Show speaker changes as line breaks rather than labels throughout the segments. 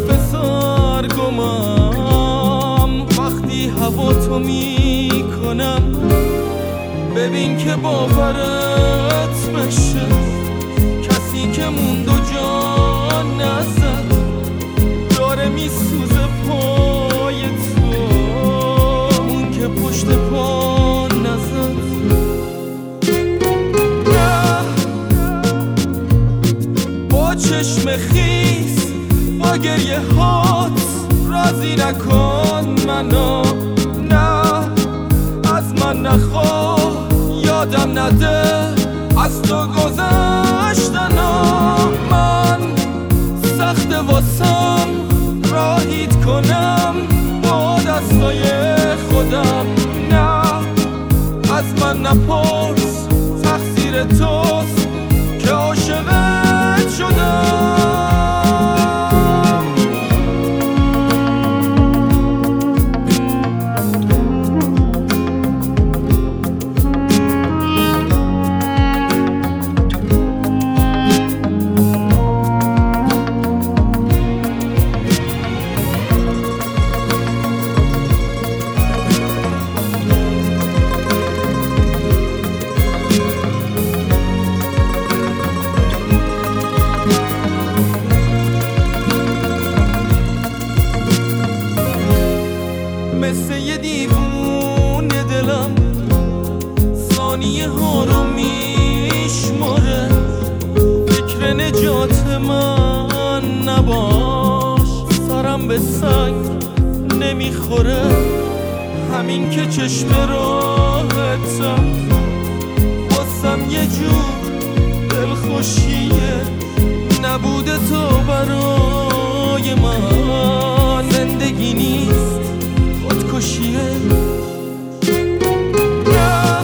بذار گمم وقتی هوا تو میکنم، ببین که باورت بشه کسی که موند و جان نزد داره میسوزه پای تو، اون که پشت پا نزد. نه با چشم خیس با گریه هات راضی نکن منو، نه از من نخواه یادم نده از تو گذشتنا. من سخت واسم راهیت کنم با دستای خودم، نه از من نپرس تقصیر توست که عاشقت شدم. مثل یه دیوونه دلم ثانیه ها رو میشماره، فکر نجات من نباش سرم به سنگ نمیخوره، همین که چشم راحتم واسم یه جور دلخوشیه، نبوده تو برای من زندگی نیست خودکشیه. نه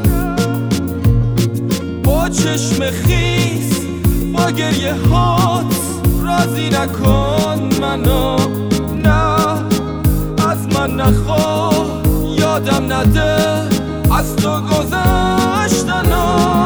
با چشم خیس با گریه هات راضی نکن منو، نه از من نخواه یادم نده از تو گذشتنا.